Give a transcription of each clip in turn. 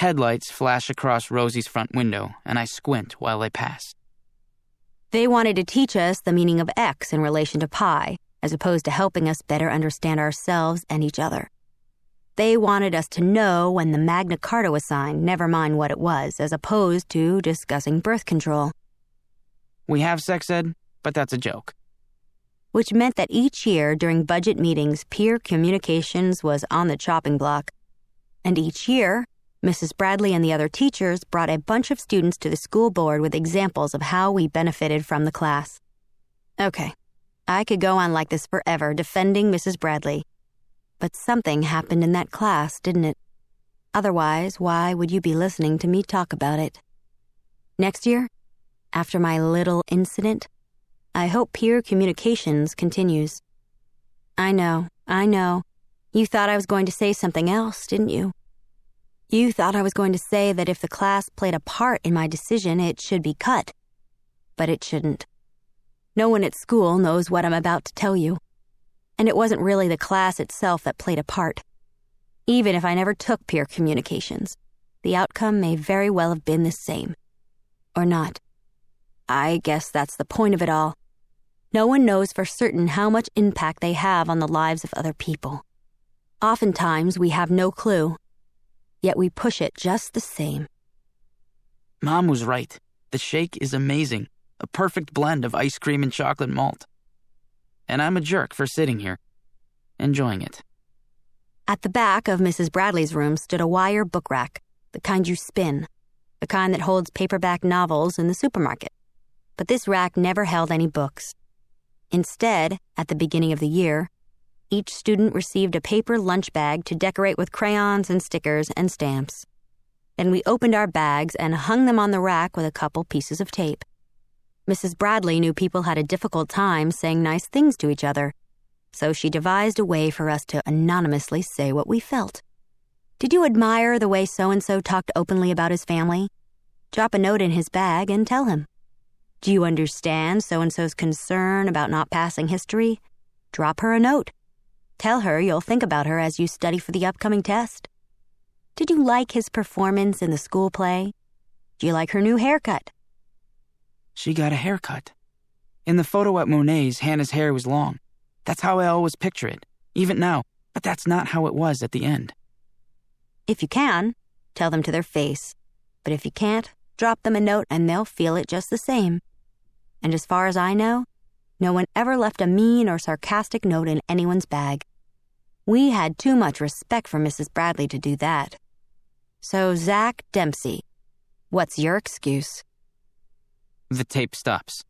Headlights flash across Rosie's front window, and I squint while they pass. They wanted to teach us the meaning of X in relation to pi, as opposed to helping us better understand ourselves and each other. They wanted us to know when the Magna Carta was signed, never mind what it was, as opposed to discussing birth control. We have sex ed, but that's a joke. Which meant that each year during budget meetings, peer communications was on the chopping block. And each year, Mrs. Bradley and the other teachers brought a bunch of students to the school board with examples of how we benefited from the class. Okay, I could go on like this forever defending Mrs. Bradley. But something happened in that class, didn't it? Otherwise, why would you be listening to me talk about it? Next year, after my little incident, I hope peer communications continues. I know. You thought I was going to say something else, didn't you? You thought I was going to say that if the class played a part in my decision, it should be cut. But it shouldn't. No one at school knows what I'm about to tell you. And it wasn't really the class itself that played a part. Even if I never took peer communications, the outcome may very well have been the same. Or not. I guess that's the point of it all. No one knows for certain how much impact they have on the lives of other people. Oftentimes, we have no clue. Yet we push it just the same. Mom was right. The shake is amazing. A perfect blend of ice cream and chocolate malt. And I'm a jerk for sitting here, enjoying it. At the back of Mrs. Bradley's room stood a wire book rack, the kind you spin, the kind that holds paperback novels in the supermarket. But this rack never held any books. Instead, at the beginning of the year, each student received a paper lunch bag to decorate with crayons and stickers and stamps. Then we opened our bags and hung them on the rack with a couple pieces of tape. Mrs. Bradley knew people had a difficult time saying nice things to each other, so she devised a way for us to anonymously say what we felt. Did you admire the way so-and-so talked openly about his family? Drop a note in his bag and tell him. Do you understand so-and-so's concern about not passing history? Drop her a note. Tell her you'll think about her as you study for the upcoming test. Did you like his performance in the school play? Do you like her new haircut? She got a haircut. In the photo at Monet's, Hannah's hair was long. That's how I always picture it, even now, but that's not how it was at the end. If you can, tell them to their face. But if you can't, drop them a note and they'll feel it just the same. And as far as I know, no one ever left a mean or sarcastic note in anyone's bag. We had too much respect for Mrs. Bradley to do that. So, Zach Dempsey, what's your excuse? The tape stops.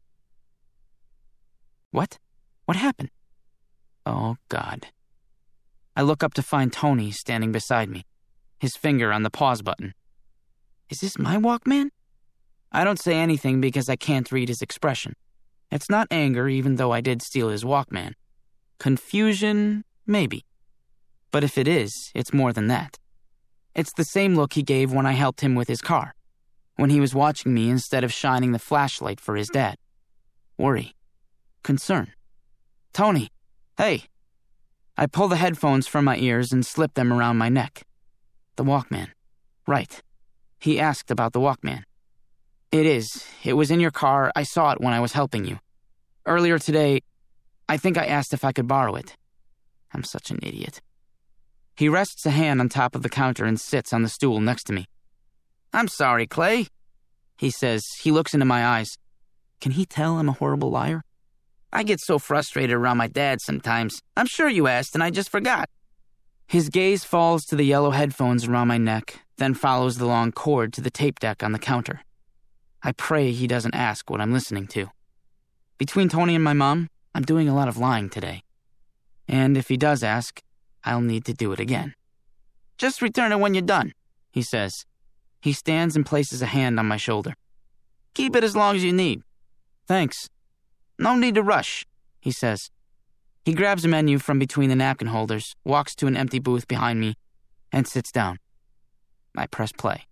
What? What happened? Oh, God. I look up to find Tony standing beside me, his finger on the pause button. Is this my Walkman? I don't say anything because I can't read his expression. It's not anger, even though I did steal his Walkman. Confusion, maybe. But if it is, it's more than that. It's the same look he gave when I helped him with his car, when he was watching me instead of shining the flashlight for his dad. Worry. Concern. Tony, hey. I pull the headphones from my ears and slip them around my neck. The Walkman. Right. He asked about the Walkman. It is. It was in your car. I saw it when I was helping you. Earlier today, I think I asked if I could borrow it. I'm such an idiot. He rests a hand on top of the counter and sits on the stool next to me. I'm sorry, Clay, he says. He looks into my eyes. Can he tell I'm a horrible liar? I get so frustrated around my dad sometimes. I'm sure you asked and I just forgot. His gaze falls to the yellow headphones around my neck, then follows the long cord to the tape deck on the counter. I pray he doesn't ask what I'm listening to. Between Tony and my mom, I'm doing a lot of lying today. And if he does ask, I'll need to do it again. Just return it when you're done, he says. He stands and places a hand on my shoulder. Keep it as long as you need. Thanks. No need to rush, he says. He grabs a menu from between the napkin holders, walks to an empty booth behind me, and sits down. I press play.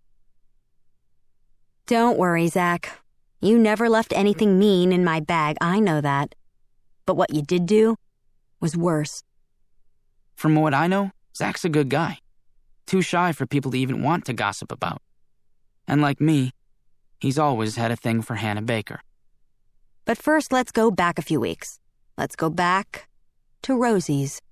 Don't worry, Zach. You never left anything mean in my bag, I know that. But what you did do was worse. From what I know, Zach's a good guy. too shy for people to even want to gossip about. And like me, he's always had a thing for Hannah Baker. But first, let's go back a few weeks. Let's go back to Rosie's.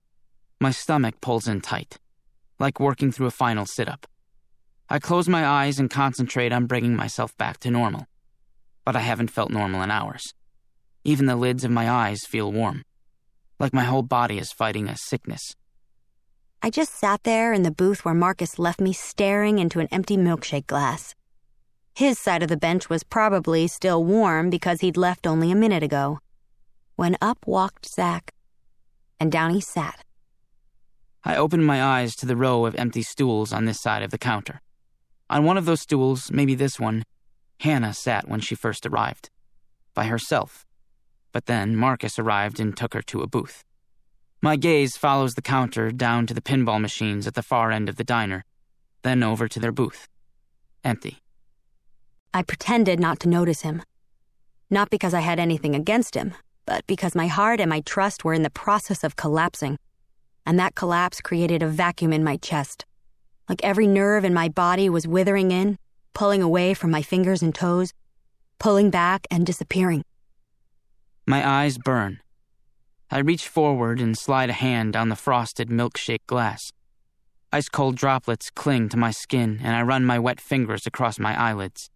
My stomach pulls in tight, like working through a final sit-up. I close my eyes and concentrate on bringing myself back to normal. But I haven't felt normal in hours. Even the lids of my eyes feel warm, like my whole body is fighting a sickness. I just sat there in the booth where Marcus left me staring into an empty milkshake glass. His side of the bench was probably still warm because he'd left only a minute ago, when up walked Zach, and down he sat. I opened my eyes to the row of empty stools on this side of the counter. On one of those stools, maybe this one, Hannah sat when she first arrived, by herself. But then Marcus arrived and took her to a booth. My gaze follows the counter down to the pinball machines at the far end of the diner, then over to their booth. Empty. I pretended not to notice him. Not because I had anything against him, but because my heart and my trust were in the process of collapsing. And that collapse created a vacuum in my chest. Like every nerve in my body was withering in, pulling away from my fingers and toes, pulling back and disappearing. My eyes burn. I reach forward and slide a hand down the frosted milkshake glass. Ice-cold droplets cling to my skin, and I run my wet fingers across my eyelids.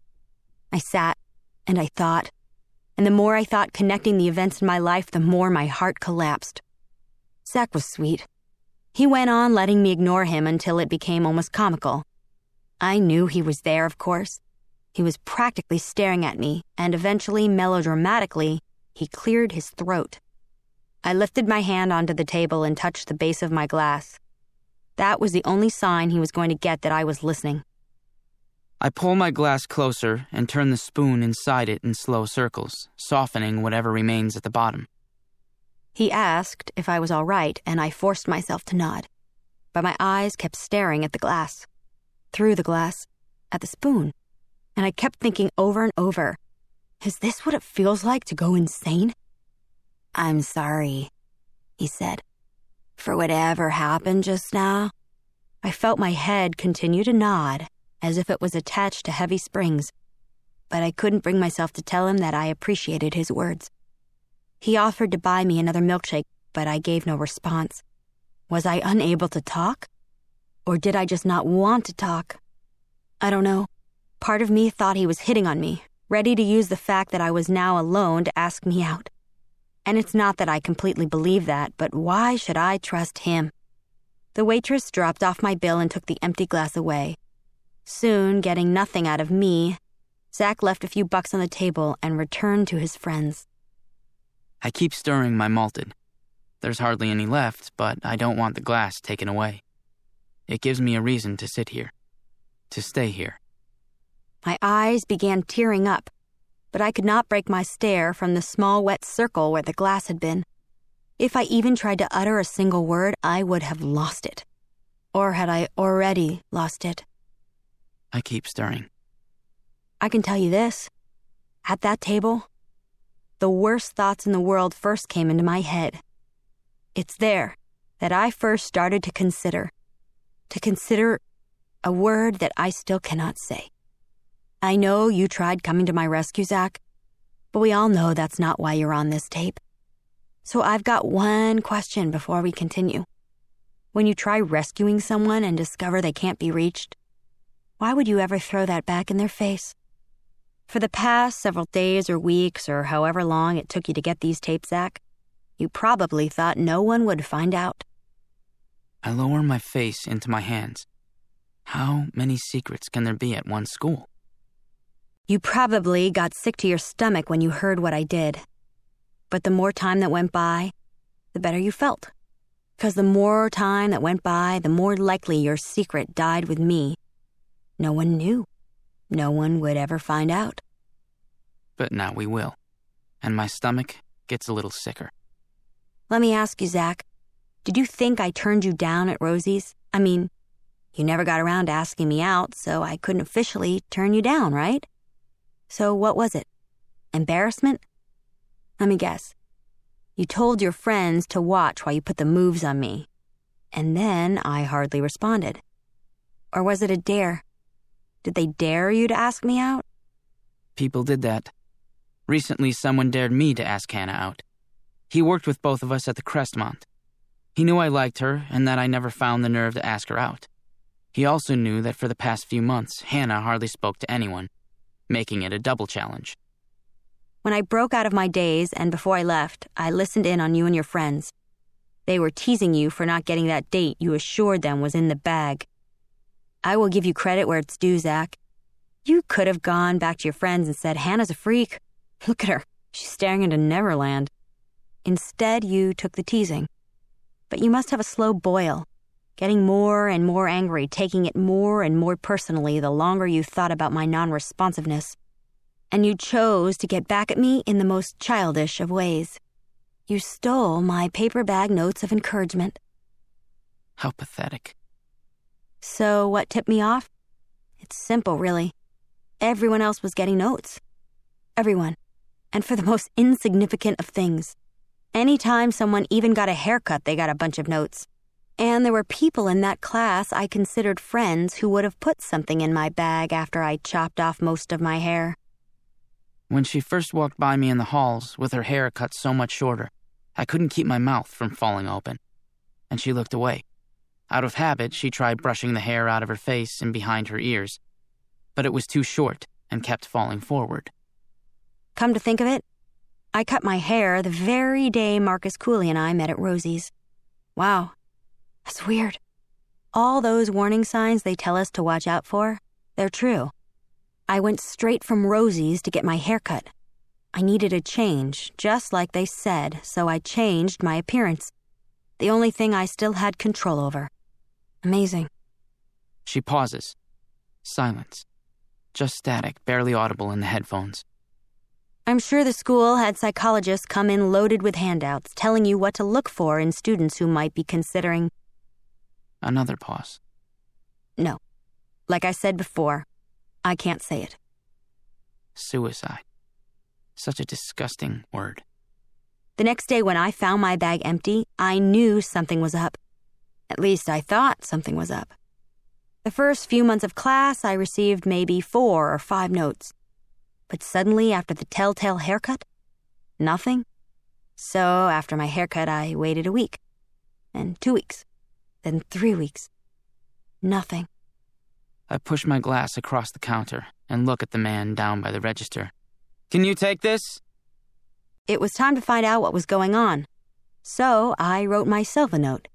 I sat, and I thought, and the more I thought connecting the events in my life, the more my heart collapsed. Zach was sweet. He went on letting me ignore him until it became almost comical. I knew he was there, of course. He was practically staring at me, and eventually, melodramatically, he cleared his throat. I lifted my hand onto the table and touched the base of my glass. That was the only sign he was going to get that I was listening. I pull my glass closer and turn the spoon inside it in slow circles, softening whatever remains at the bottom. He asked if I was all right, and I forced myself to nod. But my eyes kept staring at the glass, through the glass, at the spoon. And I kept thinking over and over, is this what it feels like to go insane? I'm sorry, he said, for whatever happened just now. I felt my head continue to nod, as if it was attached to heavy springs, but I couldn't bring myself to tell him that I appreciated his words. He offered to buy me another milkshake, but I gave no response. Was I unable to talk? Or did I just not want to talk? I don't know. Part of me thought he was hitting on me, ready to use the fact that I was now alone to ask me out. And it's not that I completely believe that, but why should I trust him? The waitress dropped off my bill and took the empty glass away. Soon, getting nothing out of me, Zach left a few bucks on the table and returned to his friends. I keep stirring my malted. There's hardly any left, but I don't want the glass taken away. It gives me a reason to sit here, to stay here. My eyes began tearing up, but I could not break my stare from the small wet circle where the glass had been. If I even tried to utter a single word, I would have lost it. Or had I already lost it? I keep stirring. I can tell you this. At that table, the worst thoughts in the world first came into my head. It's there that I first started to consider a word that I still cannot say. I know you tried coming to my rescue, Zach, but we all know that's not why you're on this tape. So I've got one question before we continue. When you try rescuing someone and discover they can't be reached, why would you ever throw that back in their face? For the past several days or weeks or however long it took you to get these tapes, Zach, you probably thought no one would find out. I lower my face into my hands. How many secrets can there be at one school? You probably got sick to your stomach when you heard what I did. But the more time that went by, the better you felt. Because the more time that went by, the more likely your secret died with me. No one knew. No one would ever find out. But now we will. And my stomach gets a little sicker. Let me ask you, Zach. Did you think I turned you down at Rosie's? I mean, you never got around to asking me out, so I couldn't officially turn you down, right? So what was it? Embarrassment? Let me guess. You told your friends to watch while you put the moves on me. and then I hardly responded. Or was it a dare? Did they dare you to ask me out? People did that. Recently, someone dared me to ask Hannah out. He worked with both of us at the Crestmont. He knew I liked her and that I never found the nerve to ask her out. He also knew that for the past few months, Hannah hardly spoke to anyone, making it a double challenge. When I broke out of my daze and before I left, I listened in on you and your friends. They were teasing you for not getting that date you assured them was in the bag. I will give you credit where it's due, Zach. You could have gone back to your friends and said, Hannah's a freak. Look at her. She's staring into Neverland. Instead, you took the teasing. But you must have a slow boil, getting more and more angry, taking it more and more personally the longer you thought about my non-responsiveness. And you chose to get back at me in the most childish of ways. You stole my paper bag notes of encouragement. How pathetic. So what tipped me off? It's simple, really. Everyone else was getting notes. Everyone. And for the most insignificant of things. Anytime someone even got a haircut, they got a bunch of notes. And there were people in that class I considered friends who would have put something in my bag after I chopped off most of my hair. When she first walked by me in the halls, with her hair cut so much shorter, I couldn't keep my mouth from falling open. And she looked away. Out of habit, she tried brushing the hair out of her face and behind her ears, but it was too short and kept falling forward. Come to think of it, I cut my hair the very day Marcus Cooley and I met at Rosie's. Wow, that's weird. All those warning signs they tell us to watch out for, they're true. I went straight from Rosie's to get my hair cut. I needed a change, just like they said, so I changed my appearance. The only thing I still had control over. Amazing. She pauses. Silence. Just static, barely audible in the headphones. I'm sure the school had psychologists come in loaded with handouts, telling you what to look for in students who might be considering... Another pause. No. Like I said before, I can't say it. Suicide. Such a disgusting word. The next day when I found my bag empty, I knew something was up. At least I thought something was up. The first few months of class, I received maybe 4 or 5 notes. But suddenly, after the telltale haircut, nothing. So after my haircut, I waited a week, and 2 weeks, then 3 weeks. Nothing. I push my glass across the counter and look at the man down by the register. Can you take this? It was time to find out what was going on. So I wrote myself a note.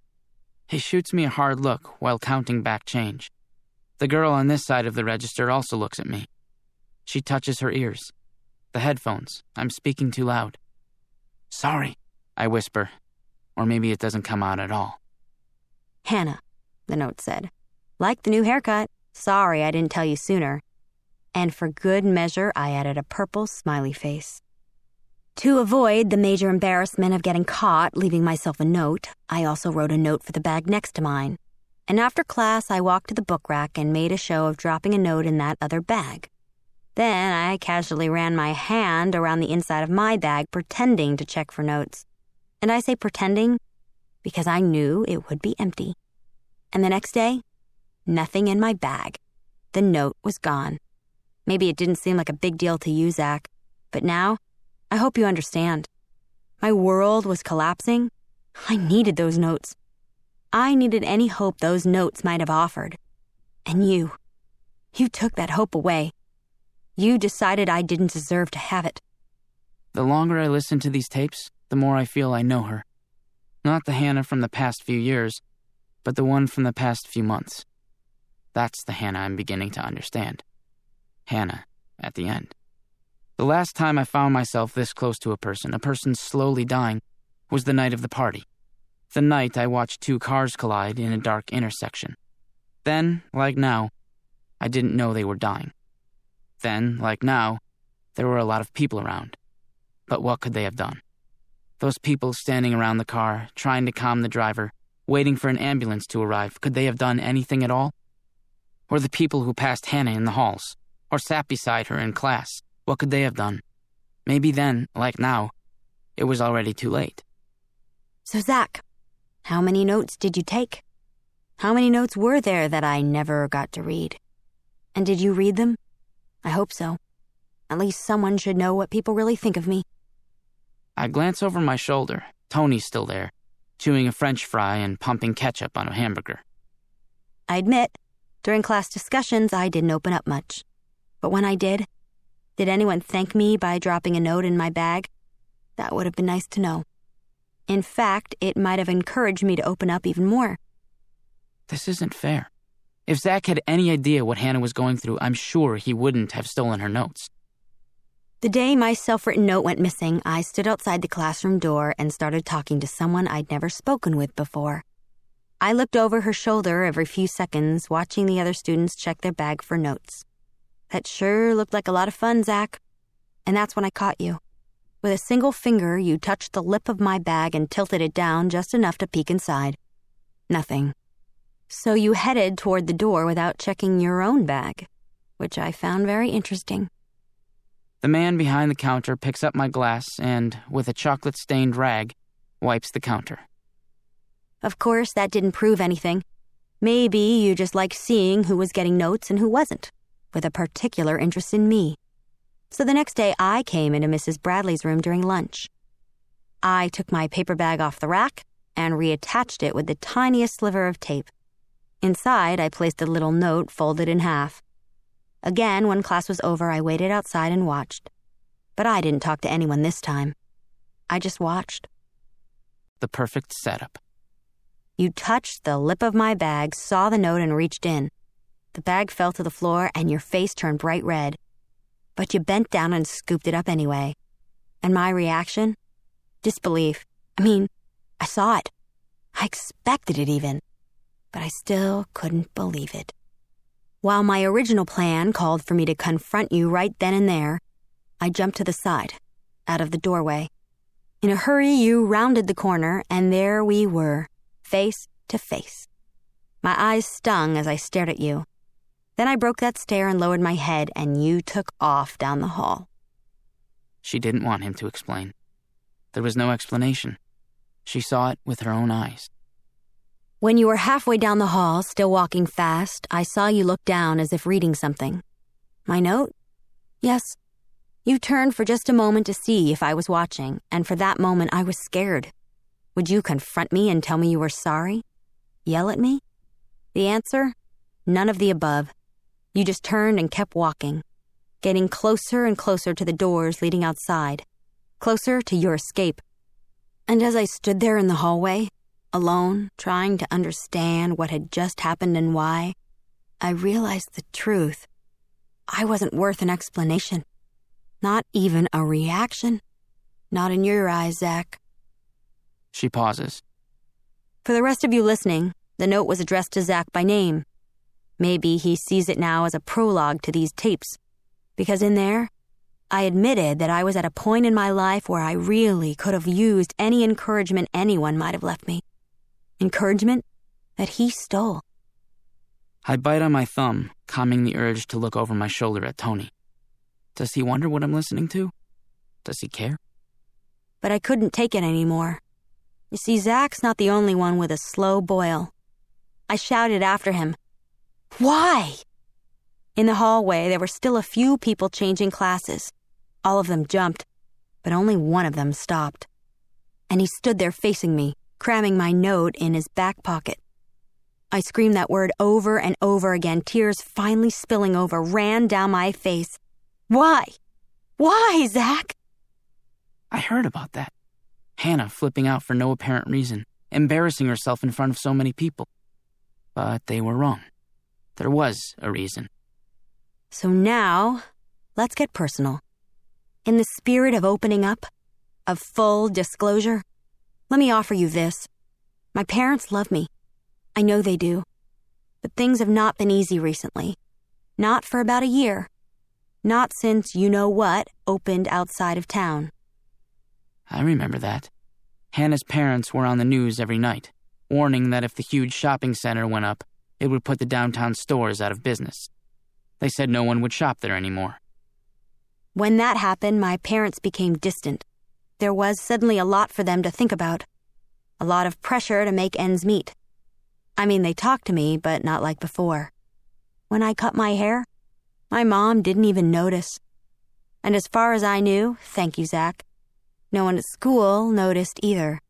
He shoots me a hard look while counting back change. The girl on this side of the register also looks at me. She touches her ears. The headphones. I'm speaking too loud. Sorry, I whisper. Or maybe it doesn't come out at all. Hannah, the note said. Like the new haircut. Sorry I didn't tell you sooner. And for good measure, I added a purple smiley face. To avoid the major embarrassment of getting caught leaving myself a note, I also wrote a note for the bag next to mine. And after class, I walked to the book rack and made a show of dropping a note in that other bag. Then I casually ran my hand around the inside of my bag, pretending to check for notes. And I say pretending because I knew it would be empty. And the next day, nothing in my bag. The note was gone. Maybe it didn't seem like a big deal to you, Zach, but now, I hope you understand. My world was collapsing. I needed those notes. I needed any hope those notes might have offered. And you took that hope away. You decided I didn't deserve to have it. The longer I listen to these tapes, the more I feel I know her. Not the Hannah from the past few years, but the one from the past few months. That's the Hannah I'm beginning to understand. Hannah, at the end. The last time I found myself this close to a person slowly dying, was the night of the party. The night I watched 2 cars collide in a dark intersection. Then, like now, I didn't know they were dying. Then, like now, there were a lot of people around. But what could they have done? Those people standing around the car, trying to calm the driver, waiting for an ambulance to arrive, could they have done anything at all? Or the people who passed Hannah in the halls, or sat beside her in class, what could they have done? Maybe then, like now, it was already too late. So, Zach, How many notes did you take? How many notes were there that I never got to read? And did you read them? I hope so. At least someone should know what people really think of me. I glance over my shoulder. Tony's still there, chewing a French fry and pumping ketchup on a hamburger. I admit, during class discussions, I didn't open up much. But when I did anyone thank me by dropping a note in my bag? That would have been nice to know. In fact, it might have encouraged me to open up even more. This isn't fair. If Zach had any idea what Hannah was going through, I'm sure he wouldn't have stolen her notes. The day my self-written note went missing, I stood outside the classroom door and started talking to someone I'd never spoken with before. I looked over her shoulder every few seconds, watching the other students check their bag for notes. That sure looked like a lot of fun, Zach. And that's when I caught you. With a single finger, you touched the lip of my bag and tilted it down just enough to peek inside. Nothing. So you headed toward the door without checking your own bag, which I found very interesting. The man behind the counter picks up my glass and, with a chocolate-stained rag, wipes the counter. Of course, that didn't prove anything. Maybe you just liked seeing who was getting notes and who wasn't, with a particular interest in me. So the next day, I came into Mrs. Bradley's room during lunch. I took my paper bag off the rack and reattached it with the tiniest sliver of tape. Inside, I placed a little note folded in half. Again, when class was over, I waited outside and watched. But I didn't talk to anyone this time. I just watched. The perfect setup. You touched the lip of my bag, saw the note, and reached in. The bag fell to the floor, and your face turned bright red. But you bent down and scooped it up anyway. And my reaction? Disbelief. I saw it. I expected it even. But I still couldn't believe it. While my original plan called for me to confront you right then and there, I jumped to the side, out of the doorway. In a hurry, you rounded the corner, and there we were, face to face. My eyes stung as I stared at you. Then I broke that stare and lowered my head, and you took off down the hall. She didn't want him to explain. There was no explanation. She saw it with her own eyes. When you were halfway down the hall, still walking fast, I saw you look down as if reading something. My note? Yes. You turned for just a moment to see if I was watching, and for that moment I was scared. Would you confront me and tell me you were sorry? Yell at me? The answer? None of the above. You just turned and kept walking, getting closer and closer to the doors leading outside, closer to your escape. And as I stood there in the hallway, alone, trying to understand what had just happened and why, I realized the truth. I wasn't worth an explanation. Not even a reaction. Not in your eyes, Zach. She pauses. For the rest of you listening, the note was addressed to Zach by name. Maybe he sees it now as a prologue to these tapes. Because in there, I admitted that I was at a point in my life where I really could have used any encouragement anyone might have left me. Encouragement that he stole. I bite on my thumb, calming the urge to look over my shoulder at Tony. Does he wonder what I'm listening to? Does he care? But I couldn't take it anymore. You see, Zach's not the only one with a slow boil. I shouted after him, "Why?" In the hallway, there were still a few people changing classes. All of them jumped, but only one of them stopped. And he stood there facing me, cramming my note in his back pocket. I screamed that word over and over again, tears finally spilling over, ran down my face. Why? Why, Zach? I heard about that. Hannah flipping out for no apparent reason, embarrassing herself in front of so many people. But they were wrong. There was a reason. So now, let's get personal. In the spirit of opening up, of full disclosure, let me offer you this. My parents love me. I know they do. But things have not been easy recently. Not for about a year. Not since you-know-what opened outside of town. I remember that. Hannah's parents were on the news every night, warning that if the huge shopping center went up, it would put the downtown stores out of business. They said no one would shop there anymore. When that happened, my parents became distant. There was suddenly a lot for them to think about. a lot of pressure to make ends meet. I mean, they talked to me, but not like before. When I cut my hair, my mom didn't even notice. And as far as I knew, thank you, Zach, no one at school noticed either.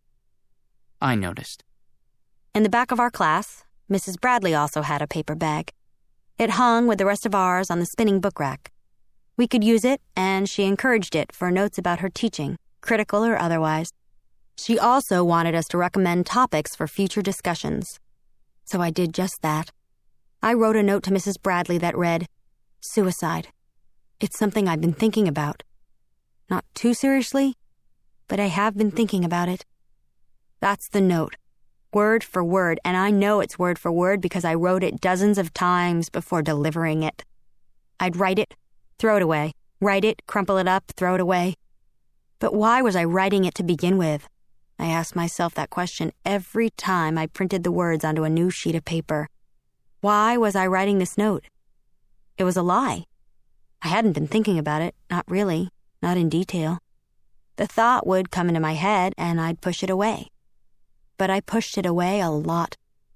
I noticed. In the back of our class, Mrs. Bradley also had a paper bag. It hung with the rest of ours on the spinning book rack. We could use it, and she encouraged it for notes about her teaching, critical or otherwise. She also wanted us to recommend topics for future discussions. So I did just that. I wrote a note to Mrs. Bradley that read, "Suicide. It's something I've been thinking about. Not too seriously, but I have been thinking about it." That's the note, word for word, and I know it's word for word because I wrote it dozens of times before delivering it. I'd write it, throw it away, write it, crumple it up, throw it away. But why was I writing it to begin with? I asked myself that question every time I printed the words onto a new sheet of paper. Why was I writing this note? It was a lie. I hadn't been thinking about it, not really, not in detail. The thought would come into my head and I'd push it away. But I pushed it away a lot.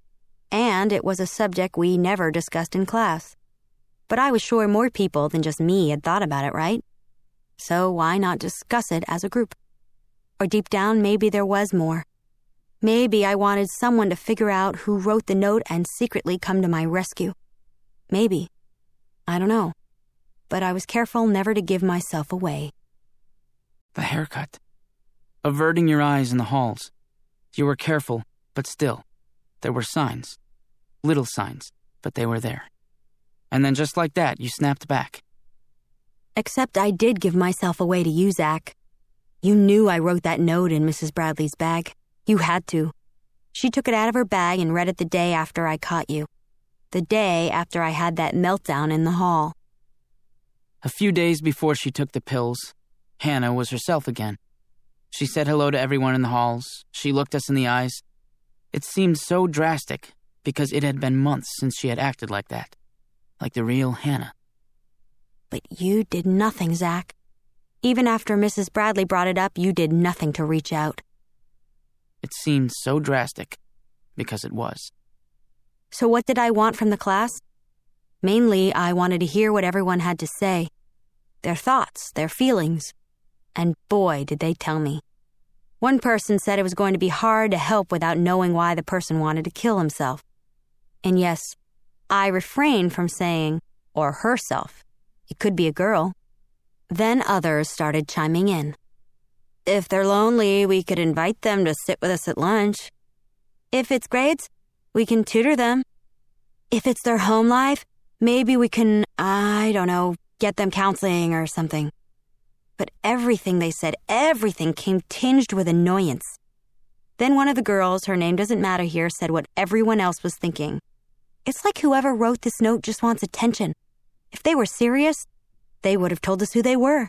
And it was a subject we never discussed in class. But I was sure more people than just me had thought about it, right? So why not discuss it as a group? Or deep down, maybe there was more. Maybe I wanted someone to figure out who wrote the note and secretly come to my rescue. Maybe. I don't know. But I was careful never to give myself away. The haircut. Averting your eyes in the halls. You were careful, but still, there were signs. Little signs, but they were there. And then just like that, you snapped back. Except I did give myself away to you, Zach. You knew I wrote that note in Mrs. Bradley's bag. You had to. She took it out of her bag and read it the day after I caught you. The day after I had that meltdown in the hall. A few days before she took the pills, Hannah was herself again. She said hello to everyone in the halls. She looked us in the eyes. It seemed so drastic because it had been months since she had acted like that. Like the real Hannah. But you did nothing, Zach. Even after Mrs. Bradley brought it up, you did nothing to reach out. It seemed so drastic because it was. So what did I want from the class? Mainly, I wanted to hear what everyone had to say. Their thoughts, their feelings. And boy, did they tell me. One person said it was going to be hard to help without knowing why the person wanted to kill himself. And yes, I refrained from saying, or herself. It could be a girl. Then others started chiming in. If they're lonely, we could invite them to sit with us at lunch. If it's grades, we can tutor them. If it's their home life, maybe we can, get them counseling or something. But everything they said, everything came tinged with annoyance. Then one of the girls, her name doesn't matter here, said what everyone else was thinking. It's like whoever wrote this note just wants attention. If they were serious, they would have told us who they were.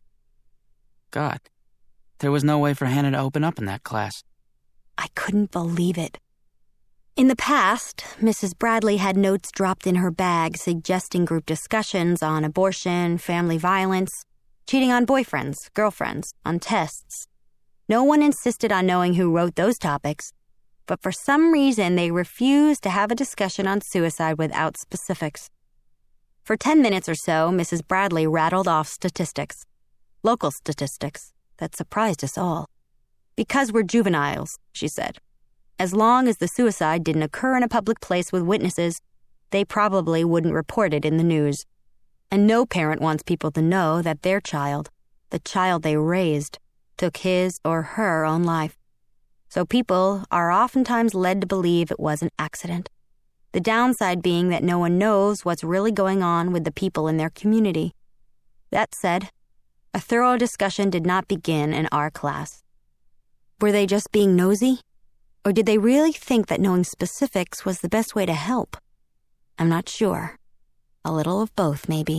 God, there was no way for Hannah to open up in that class. I couldn't believe it. In the past, Mrs. Bradley had notes dropped in her bag suggesting group discussions on abortion, family violence, cheating on boyfriends, girlfriends, on tests. No one insisted on knowing who wrote those topics, but for some reason they refused to have a discussion on suicide without specifics. For 10 minutes or so, Mrs. Bradley rattled off statistics. Local statistics that surprised us all. Because we're juveniles, she said. As long as the suicide didn't occur in a public place with witnesses, they probably wouldn't report it in the news. And no parent wants people to know that their child, the child they raised, took his or her own life. So people are oftentimes led to believe it was an accident. The downside being that no one knows what's really going on with the people in their community. That said, a thorough discussion did not begin in our class. Were they just being nosy? Or did they really think that knowing specifics was the best way to help? I'm not sure. A little of both, maybe.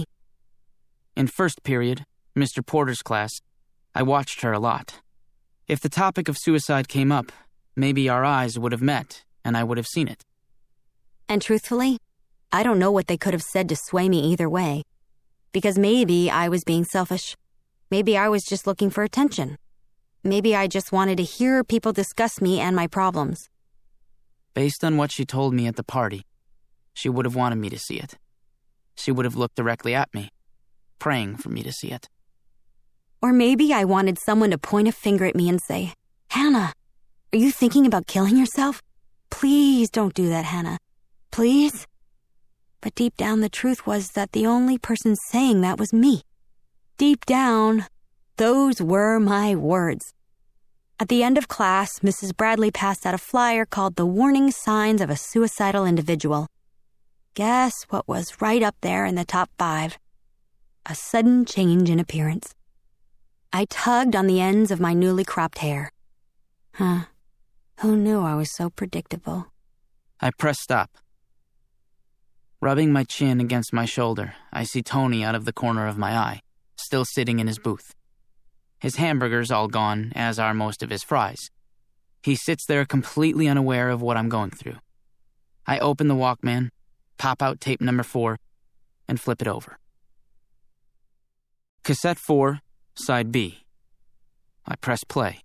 In first period, Mr. Porter's class, I watched her a lot. If the topic of suicide came up, maybe our eyes would have met, and I would have seen it. And truthfully, I don't know what they could have said to sway me either way. Because maybe I was being selfish. Maybe I was just looking for attention. Maybe I just wanted to hear people discuss me and my problems. Based on what she told me at the party, she would have wanted me to see it. She would have looked directly at me, praying for me to see it. Or maybe I wanted someone to point a finger at me and say, "Hannah, are you thinking about killing yourself? Please don't do that, Hannah. Please?" But deep down, the truth was that the only person saying that was me. Deep down, those were my words. At the end of class, Mrs. Bradley passed out a flyer called The Warning Signs of a Suicidal Individual. Guess what was right up there in the top 5? A sudden change in appearance. I tugged on the ends of my newly cropped hair. Who knew I was so predictable? I press stop. Rubbing my chin against my shoulder, I see Tony out of the corner of my eye, still sitting in his booth. His hamburger's all gone, as are most of his fries. He sits there completely unaware of what I'm going through. I open the Walkman, pop out tape number 4, and flip it over. Cassette 4, side B. I press play.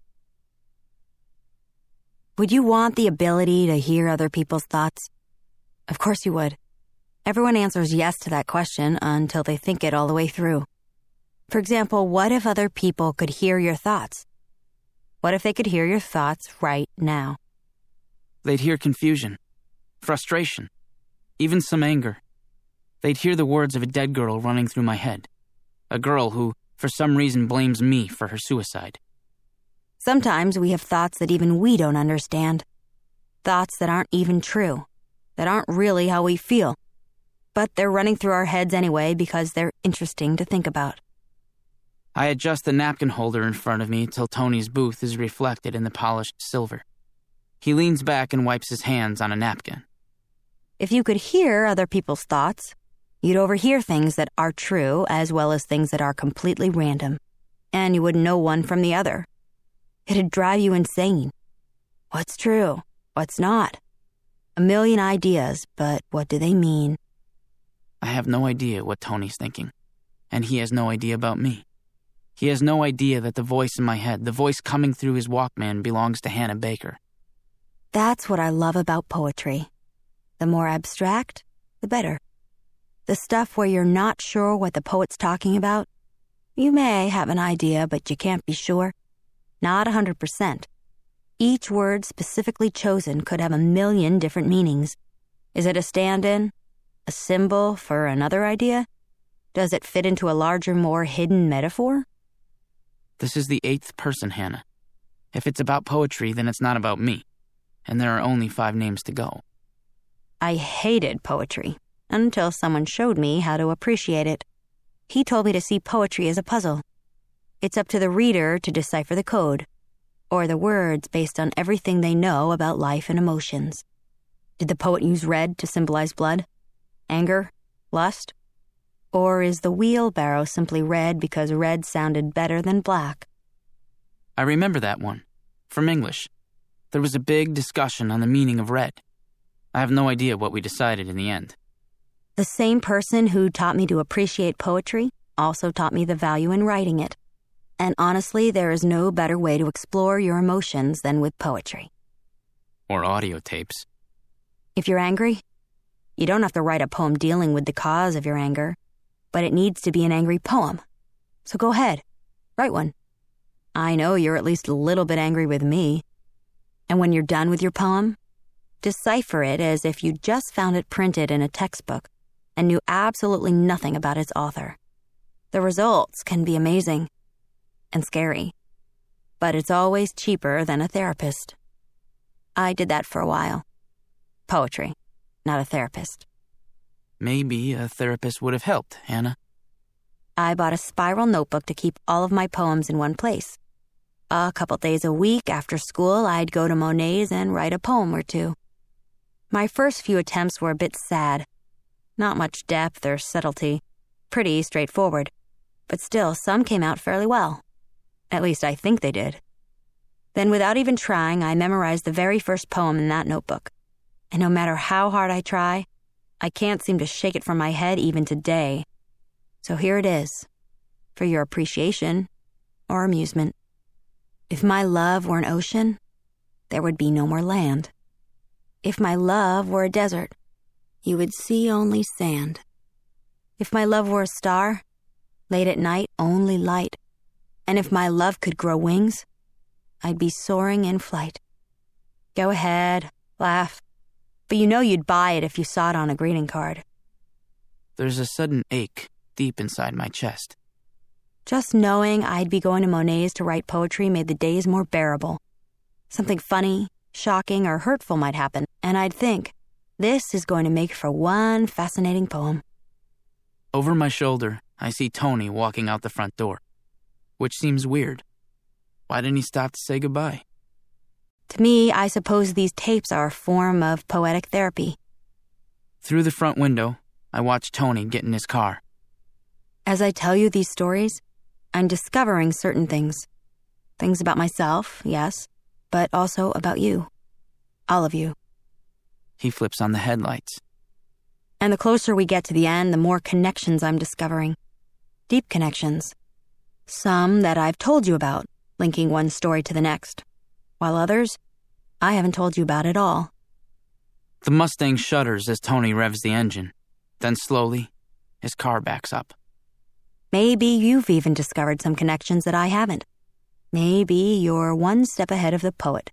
Would you want the ability to hear other people's thoughts? Of course you would. Everyone answers yes to that question until they think it all the way through. For example, what if other people could hear your thoughts? What if they could hear your thoughts right now? They'd hear confusion, frustration, even some anger. They'd hear the words of a dead girl running through my head. A girl who, for some reason, blames me for her suicide. Sometimes we have thoughts that even we don't understand. Thoughts that aren't even true, that aren't really how we feel. But they're running through our heads anyway because they're interesting to think about. I adjust the napkin holder in front of me till Tony's booth is reflected in the polished silver. He leans back and wipes his hands on a napkin. If you could hear other people's thoughts, you'd overhear things that are true as well as things that are completely random. And you wouldn't know one from the other. It'd drive you insane. What's true? What's not? A million ideas, but what do they mean? I have no idea what Tony's thinking, and he has no idea about me. He has no idea that the voice in my head, the voice coming through his Walkman, belongs to Hannah Baker. That's what I love about poetry. The more abstract, the better. The stuff where you're not sure what the poet's talking about. You may have an idea, but you can't be sure. Not 100%. Each word specifically chosen could have a million different meanings. Is it a stand-in? A symbol for another idea? Does it fit into a larger, more hidden metaphor? This is the 8th person, Hannah. If it's about poetry, then it's not about me. And there are only 5 names to go. I hated poetry until someone showed me how to appreciate it. He told me to see poetry as a puzzle. It's up to the reader to decipher the code, or the words based on everything they know about life and emotions. Did the poet use red to symbolize blood? Anger? Lust? Or is the wheelbarrow simply red because red sounded better than black? I remember that one. From English. There was a big discussion on the meaning of red. I have no idea what we decided in the end. The same person who taught me to appreciate poetry also taught me the value in writing it. And honestly, there is no better way to explore your emotions than with poetry. Or audio tapes. If you're angry, you don't have to write a poem dealing with the cause of your anger, but it needs to be an angry poem. So go ahead, write one. I know you're at least a little bit angry with me. And when you're done with your poem, decipher it as if you just found it printed in a textbook and knew absolutely nothing about its author. The results can be amazing and scary, but it's always cheaper than a therapist. I did that for a while. Poetry, not a therapist. Maybe a therapist would have helped, Hannah. I bought a spiral notebook to keep all of my poems in one place. A couple days a week after school, I'd go to Monet's and write a poem or two. My first few attempts were a bit sad. Not much depth or subtlety. Pretty straightforward. But still, some came out fairly well. At least I think they did. Then, without even trying, I memorized the very first poem in that notebook. And no matter how hard I try, I can't seem to shake it from my head even today. So here it is, for your appreciation or amusement. If my love were an ocean, there would be no more land. If my love were a desert, you would see only sand. If my love were a star, late at night, only light. And if my love could grow wings, I'd be soaring in flight. Go ahead, laugh. But you know you'd buy it if you saw it on a greeting card. There's a sudden ache deep inside my chest. Just knowing I'd be going to Monet's to write poetry made the days more bearable. Something funny, shocking, or hurtful might happen, and I'd think, this is going to make for one fascinating poem. Over my shoulder, I see Tony walking out the front door, which seems weird. Why didn't he stop to say goodbye? To me, I suppose these tapes are a form of poetic therapy. Through the front window, I watch Tony get in his car. As I tell you these stories, I'm discovering certain things. Things about myself, yes, but also about you. All of you. He flips on the headlights. And the closer we get to the end, the more connections I'm discovering. Deep connections. Some that I've told you about, linking one story to the next, while others, I haven't told you about at all. The Mustang shudders as Tony revs the engine. Then slowly, his car backs up. Maybe you've even discovered some connections that I haven't. Maybe you're one step ahead of the poet.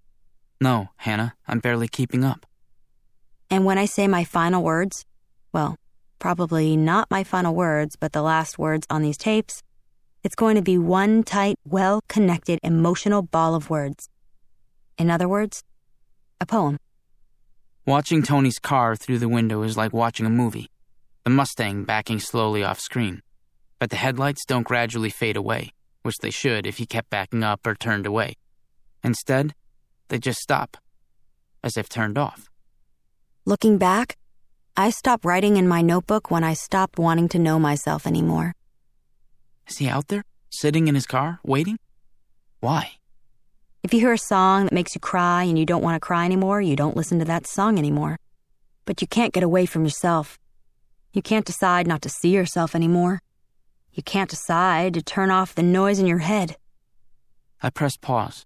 No, Hannah, I'm barely keeping up. And when I say my final words, well, probably not my final words, but the last words on these tapes, it's going to be one tight, well-connected, emotional ball of words. In other words, a poem. Watching Tony's car through the window is like watching a movie. The Mustang backing slowly off screen. But the headlights don't gradually fade away, which they should if he kept backing up or turned away. Instead, they just stop, as if turned off. Looking back, I stopped writing in my notebook when I stopped wanting to know myself anymore. Is he out there, sitting in his car, waiting? Why? If you hear a song that makes you cry and you don't want to cry anymore, you don't listen to that song anymore. But you can't get away from yourself. You can't decide not to see yourself anymore. You can't decide to turn off the noise in your head. I press pause.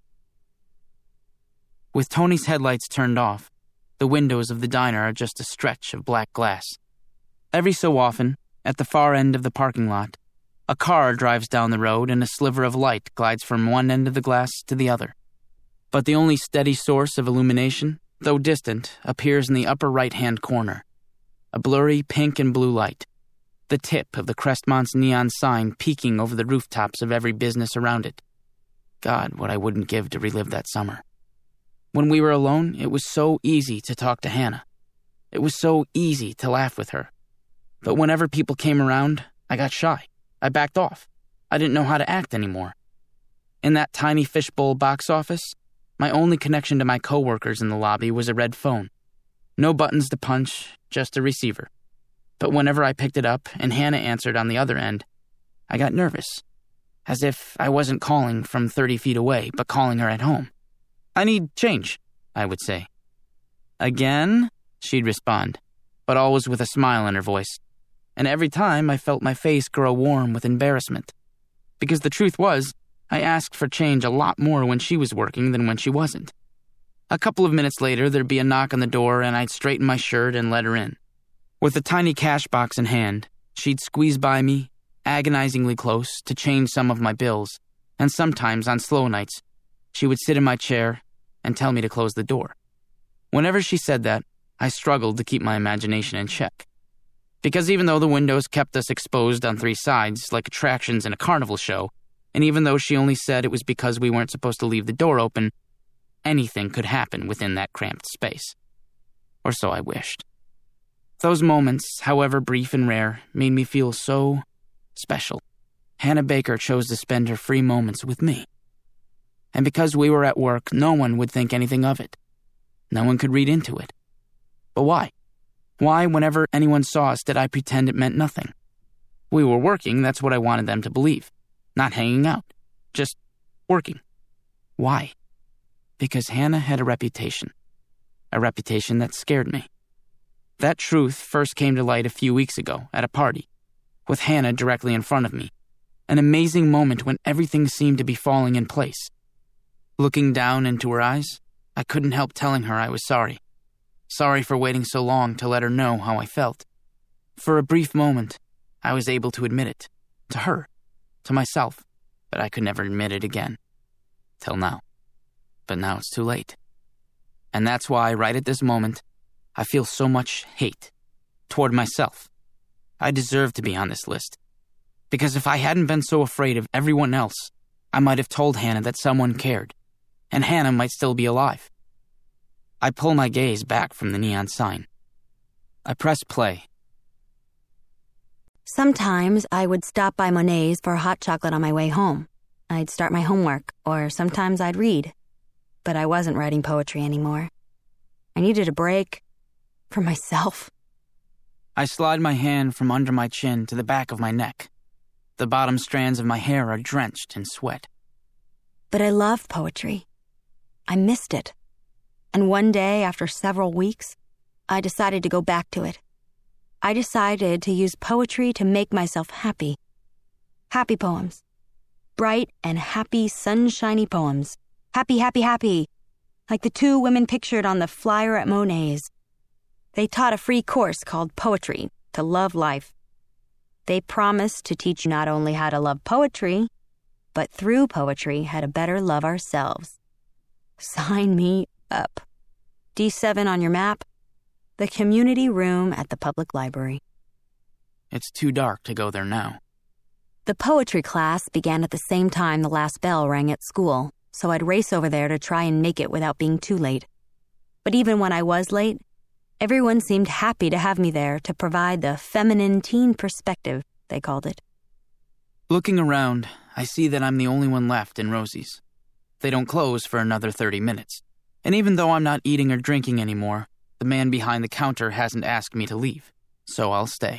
With Tony's headlights turned off, the windows of the diner are just a stretch of black glass. Every so often, at the far end of the parking lot, a car drives down the road and a sliver of light glides from one end of the glass to the other. But the only steady source of illumination, though distant, appears in the upper right-hand corner. A blurry pink and blue light. The tip of the Crestmont's neon sign peeking over the rooftops of every business around it. God, what I wouldn't give to relive that summer. When we were alone, it was so easy to talk to Hannah. It was so easy to laugh with her. But whenever people came around, I got shy. I backed off. I didn't know how to act anymore. In that tiny fishbowl box office, my only connection to my coworkers in the lobby was a red phone. No buttons to punch, just a receiver. But whenever I picked it up and Hannah answered on the other end, I got nervous. As if I wasn't calling from 30 feet away, but calling her at home. I need change, I would say. Again? She'd respond, but always with a smile in her voice. And every time I felt my face grow warm with embarrassment. Because the truth was, I asked for change a lot more when she was working than when she wasn't. A couple of minutes later, there'd be a knock on the door and I'd straighten my shirt and let her in. With a tiny cash box in hand, she'd squeeze by me, agonizingly close, to change some of my bills, and sometimes, on slow nights, she would sit in my chair and tell me to close the door. Whenever she said that, I struggled to keep my imagination in check. Because even though the windows kept us exposed on three sides, like attractions in a carnival show, and even though she only said it was because we weren't supposed to leave the door open, anything could happen within that cramped space. Or so I wished. Those moments, however brief and rare, made me feel so special. Hannah Baker chose to spend her free moments with me. And because we were at work, no one would think anything of it. No one could read into it. But why? Why, whenever anyone saw us, did I pretend it meant nothing? We were working, that's what I wanted them to believe. Not hanging out. Just working. Why? Because Hannah had a reputation. A reputation that scared me. That truth first came to light a few weeks ago at a party, with Hannah directly in front of me. An amazing moment when everything seemed to be falling in place. Looking down into her eyes, I couldn't help telling her I was sorry. Sorry for waiting so long to let her know how I felt. For a brief moment, I was able to admit it. To her. To myself. But I could never admit it again. Till now. But now it's too late. And that's why, right at this moment, I feel so much hate. Toward myself. I deserve to be on this list. Because if I hadn't been so afraid of everyone else, I might have told Hannah that someone cared. And Hannah might still be alive. I pull my gaze back from the neon sign. I press play. Sometimes I would stop by Monet's for a hot chocolate on my way home. I'd start my homework, or sometimes I'd read. But I wasn't writing poetry anymore. I needed a break. For myself. I slide my hand from under my chin to the back of my neck. The bottom strands of my hair are drenched in sweat. But I loved poetry. I missed it. And one day, after several weeks, I decided to go back to it. I decided to use poetry to make myself happy. Happy poems. Bright and happy, sunshiny poems. Happy, happy, happy. Like the two women pictured on the flyer at Monet's. They taught a free course called Poetry to Love Life. They promised to teach you not only how to love poetry, but through poetry, how to better love ourselves. Sign me up. D7 on your map. The community room at the public library. It's too dark to go there now. The poetry class began at the same time the last bell rang at school, so I'd race over there to try and make it without being too late. But even when I was late, everyone seemed happy to have me there to provide the feminine teen perspective, they called it. Looking around, I see that I'm the only one left in Rosie's. They don't close for another 30 minutes. And even though I'm not eating or drinking anymore, the man behind the counter hasn't asked me to leave, so I'll stay.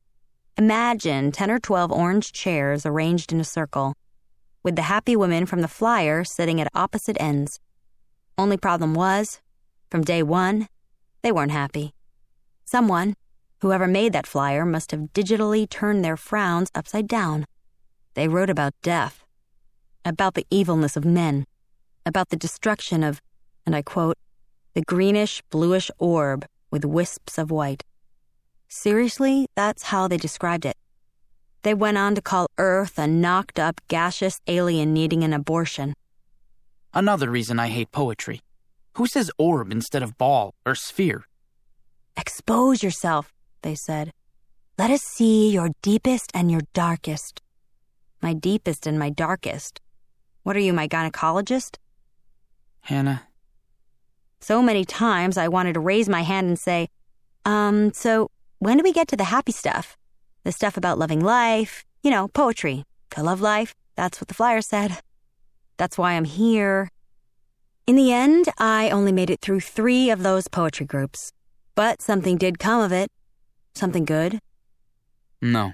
Imagine 10 or 12 orange chairs arranged in a circle, with the happy women from the flyer sitting at opposite ends. Only problem was, from day one, they weren't happy. Someone, whoever made that flyer, must have digitally turned their frowns upside down. They wrote about death, about the evilness of men, about the destruction of, and I quote, the greenish, bluish orb with wisps of white. Seriously, that's how they described it. They went on to call Earth a knocked-up, gaseous alien needing an abortion. Another reason I hate poetry. Who says orb instead of ball or sphere? Expose yourself, they said. Let us see your deepest and your darkest. My deepest and my darkest. What are you, my gynecologist? Hannah. So many times I wanted to raise my hand and say, so when do we get to the happy stuff? The stuff about loving life, poetry. To love life, that's what the flyer said. That's why I'm here. In the end, I only made it through 3 of those poetry groups. But something did come of it. Something good. No.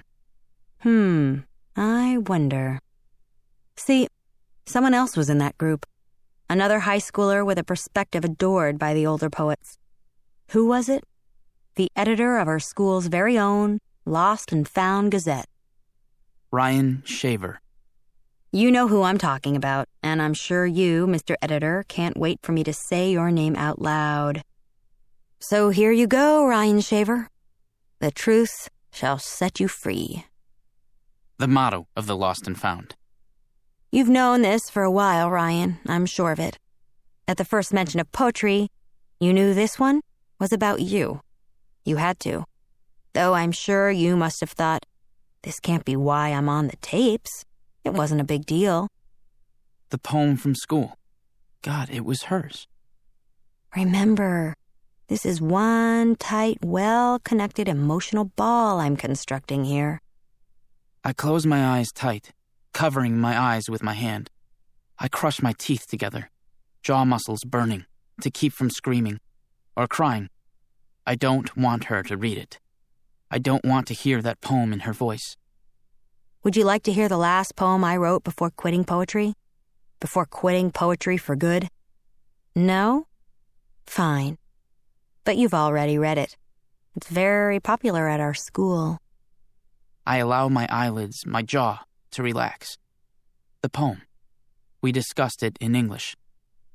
I wonder. See, someone else was in that group. Another high schooler with a perspective adored by the older poets. Who was it? The editor of our school's very own Lost and Found Gazette. Ryan Shaver. You know who I'm talking about, and I'm sure you, Mr. Editor, can't wait for me to say your name out loud. So here you go, Ryan Shaver. The truth shall set you free. The motto of the Lost and Found. You've known this for a while, Ryan, I'm sure of it. At the first mention of poetry, you knew this one was about you. You had to. Though I'm sure you must have thought, this can't be why I'm on the tapes. It wasn't a big deal. The poem from school. God, it was hers. Remember, this is one tight, well-connected emotional ball I'm constructing here. I close my eyes tight, covering my eyes with my hand. I crush my teeth together, jaw muscles burning, to keep from screaming or crying. I don't want her to read it. I don't want to hear that poem in her voice. Would you like to hear the last poem I wrote before quitting poetry? Before quitting poetry for good? No? Fine. But you've already read it. It's very popular at our school. I allow my eyelids, my jaw, to relax. The poem. We discussed it in English,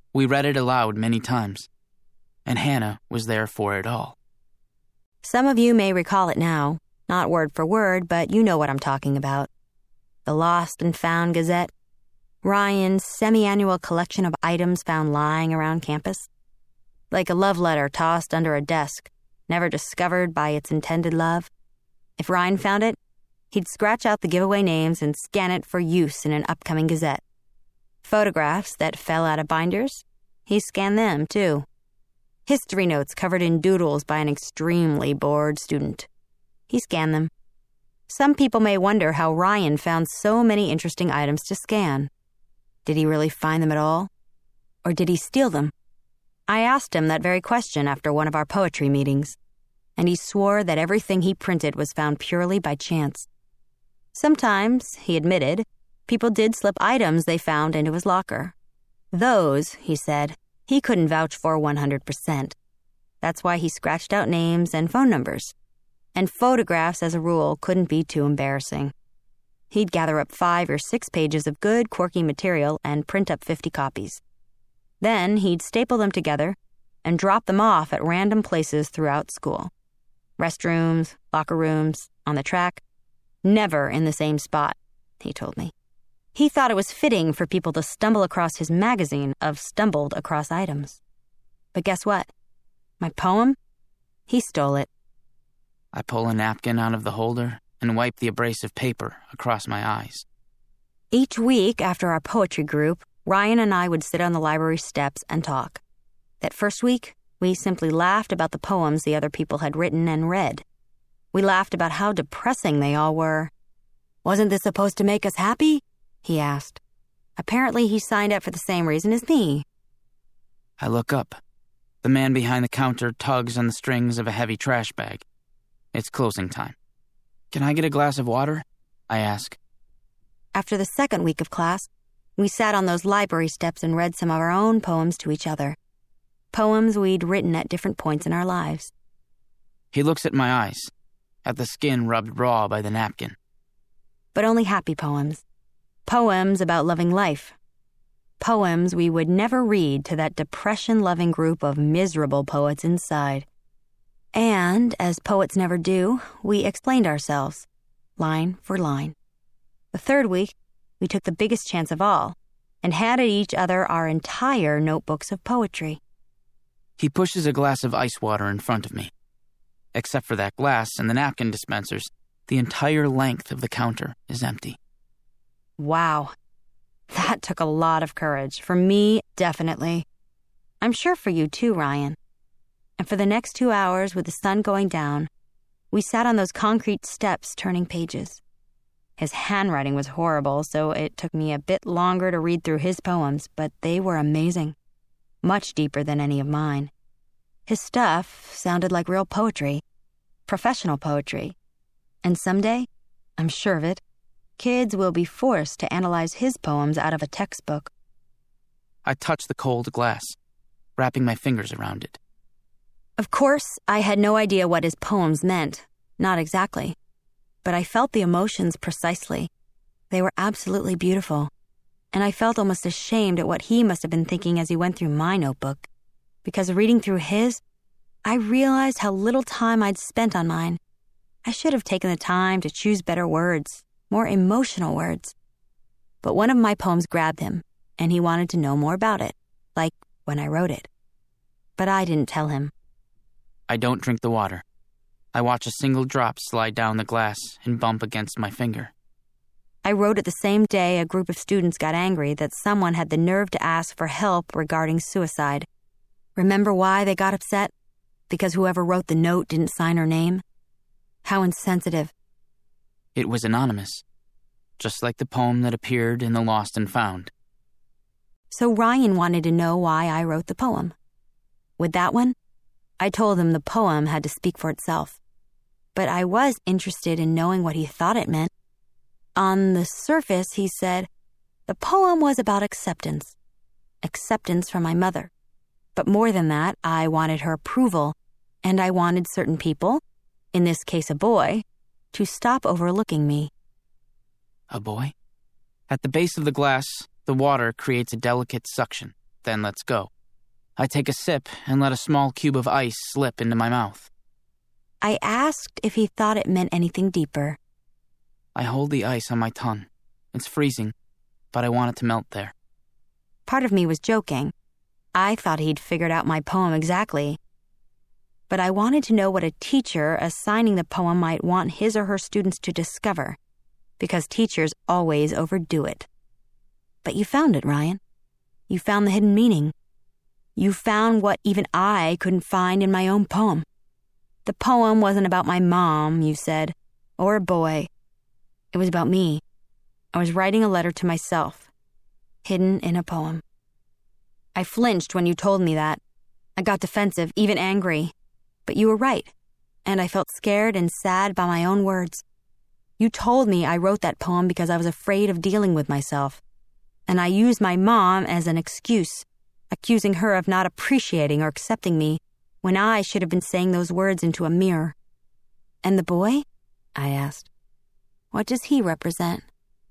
We read it aloud many times, and Hannah was there for it all. Some of you may recall it now, not word for word, but you know what I'm talking about. The Lost and Found Gazette, Ryan's semi-annual collection of items found lying around campus. Like a love letter tossed under a desk, never discovered by its intended love. If Ryan found it, he'd scratch out the giveaway names and scan it for use in an upcoming gazette. Photographs that fell out of binders, he scanned them too. History notes covered in doodles by an extremely bored student. He scanned them. Some people may wonder how Ryan found so many interesting items to scan. Did he really find them at all? Or did he steal them? I asked him that very question after one of our poetry meetings, and he swore that everything he printed was found purely by chance. Sometimes, he admitted, people did slip items they found into his locker. Those, he said, he couldn't vouch for 100%. That's why he scratched out names and phone numbers. And photographs, as a rule, couldn't be too embarrassing. He'd gather up 5 or 6 pages of good, quirky material and print up 50 copies. Then he'd staple them together and drop them off at random places throughout school. Restrooms, locker rooms, on the track. Never in the same spot, he told me. He thought it was fitting for people to stumble across his magazine of stumbled across items. But guess what? My poem? He stole it. I pull a napkin out of the holder and wipe the abrasive paper across my eyes. Each week after our poetry group, Ryan and I would sit on the library steps and talk. That first week, we simply laughed about the poems the other people had written and read. We laughed about how depressing they all were. "Wasn't this supposed to make us happy?" he asked. Apparently, he signed up for the same reason as me. I look up. The man behind the counter tugs on the strings of a heavy trash bag. It's closing time. "Can I get a glass of water?" I ask. After the second week of class, we sat on those library steps and read some of our own poems to each other. Poems we'd written at different points in our lives. He looks at my eyes, at the skin rubbed raw by the napkin. But only happy poems. Poems about loving life. Poems we would never read to that depression-loving group of miserable poets inside. And, as poets never do, we explained ourselves, line for line. The third week, we took the biggest chance of all and handed each other our entire notebooks of poetry. He pushes a glass of ice water in front of me. Except for that glass and the napkin dispensers, the entire length of the counter is empty. Wow. That took a lot of courage. For me, definitely. I'm sure for you too, Ryan. And for the next 2 hours, with the sun going down, we sat on those concrete steps turning pages. His handwriting was horrible, so it took me a bit longer to read through his poems, but they were amazing. Much deeper than any of mine. His stuff sounded like real poetry. Professional poetry. And someday, I'm sure of it, kids will be forced to analyze his poems out of a textbook. I touch the cold glass, wrapping my fingers around it. Of course, I had no idea what his poems meant. Not exactly. But I felt the emotions precisely. They were absolutely beautiful. And I felt almost ashamed at what he must have been thinking as he went through my notebook. Because reading through his, I realized how little time I'd spent on mine. I should have taken the time to choose better words, more emotional words. But one of my poems grabbed him, and he wanted to know more about it, like when I wrote it. But I didn't tell him. I don't drink the water. I watch a single drop slide down the glass and bump against my finger. I wrote it the same day a group of students got angry that someone had the nerve to ask for help regarding suicide. Remember why they got upset? Because whoever wrote the note didn't sign her name? How insensitive. It was anonymous, just like the poem that appeared in The Lost and Found. So Ryan wanted to know why I wrote the poem. With that one, I told him the poem had to speak for itself. But I was interested in knowing what he thought it meant. On the surface, he said, the poem was about acceptance. Acceptance from my mother. But more than that, I wanted her approval, and I wanted certain people, in this case a boy, to stop overlooking me. A boy? At the base of the glass, the water creates a delicate suction, then let's go. I take a sip and let a small cube of ice slip into my mouth. I asked if he thought it meant anything deeper. I hold the ice on my tongue. It's freezing, but I want it to melt there. Part of me was joking. I thought he'd figured out my poem exactly. But I wanted to know what a teacher assigning the poem might want his or her students to discover, because teachers always overdo it. But you found it, Ryan. You found the hidden meaning. You found what even I couldn't find in my own poem. The poem wasn't about my mom, you said, or a boy. It was about me. I was writing a letter to myself, hidden in a poem. I flinched when you told me that. I got defensive, even angry. But you were right, and I felt scared and sad by my own words. You told me I wrote that poem because I was afraid of dealing with myself, and I used my mom as an excuse, accusing her of not appreciating or accepting me when I should have been saying those words into a mirror. And the boy? I asked. What does he represent?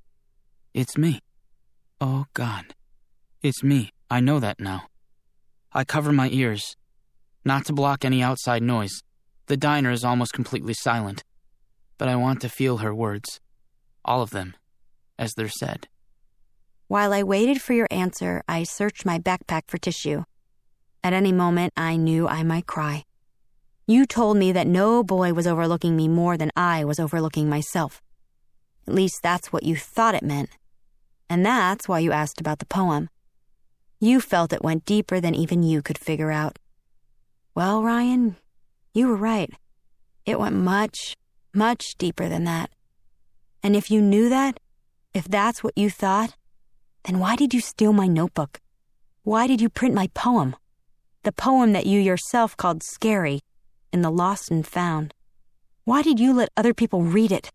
It's me. Oh, God. It's me. I know that now. I cover my ears, not to block any outside noise. The diner is almost completely silent, but I want to feel her words, all of them, as they're said. While I waited for your answer, I searched my backpack for tissue. At any moment, I knew I might cry. You told me that no boy was overlooking me more than I was overlooking myself. At least that's what you thought it meant. And that's why you asked about the poem. You felt it went deeper than even you could figure out. Well, Ryan, you were right. It went much, much deeper than that. And if you knew that, if that's what you thought, then why did you steal my notebook? Why did you print my poem? The poem that you yourself called scary in the Lost and Found. Why did you let other people read it?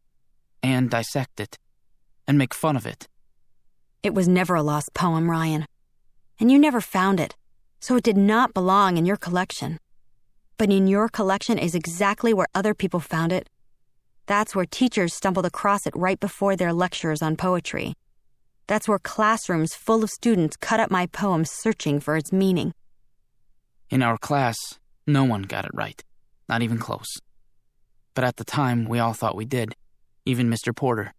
And dissect it. And make fun of it. It was never a lost poem, Ryan. And you never found it, so it did not belong in your collection. But in your collection is exactly where other people found it. That's where teachers stumbled across it right before their lectures on poetry. That's where classrooms full of students cut up my poem searching for its meaning. In our class, no one got it right, not even close. But at the time, we all thought we did, even Mr. Porter.